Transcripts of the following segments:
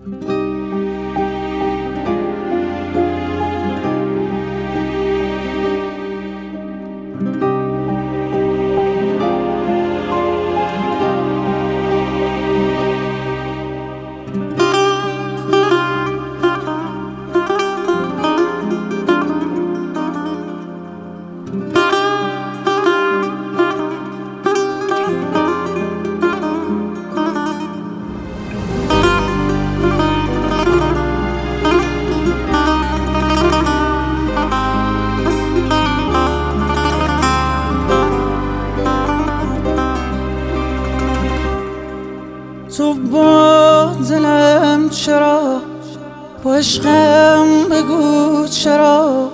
تو با دلم چرا، با عشقم بگو چرا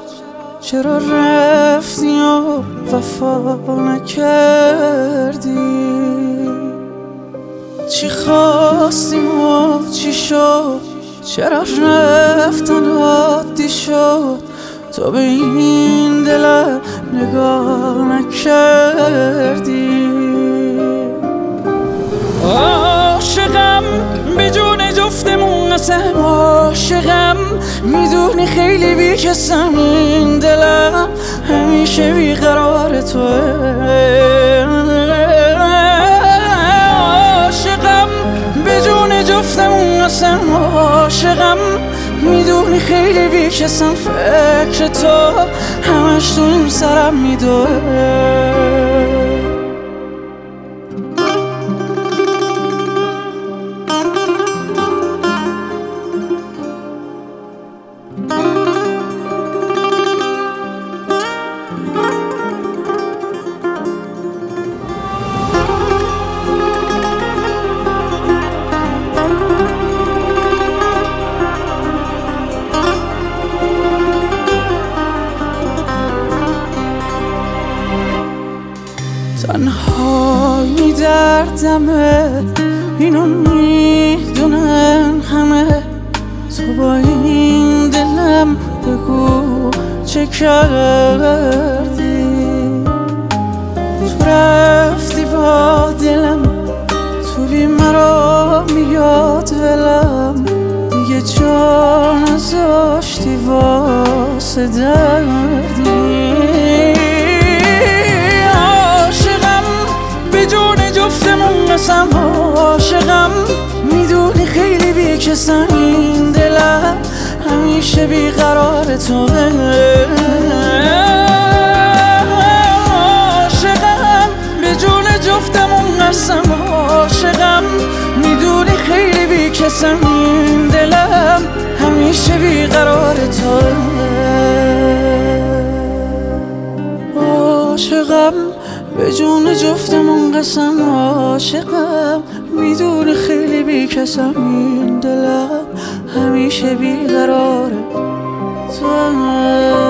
رفتی و وفا نکردی؟ چی خواستیم و چی شد؟ چرا رفتن عادی شد؟ تو به این دلم نگاه نکردی؟ عاشقم بدون جفتمون قسم، عاشقم میدونی خیلی بیکسم، این دلم همیشه بیقرار توه. عاشقم بدون جفتمون قسم، عاشقم میدونی خیلی بیکسم، فکر تو همش تو این سرم میدوه. تنهایی دردمه، اینو میدونن همه، تو با این دلم بگو چه کردی؟ تو رفتی با دلم، تو بی مرا میاد ولم، دیگه جا نذاشتی واسه دردی. قسم عاشقم میدونی خیلی بیکسم، این دلم همیشه بیقرار توه. عاشقم به جون جفتمون قسم، عاشقم میدونی خیلی بیکسم، این دلم همیشه بیقرار توه. عاشقم به جون جفتمون قسم، عاشقم میدونی خیلی بیکسم، این دلم همیشه بیقراره تو.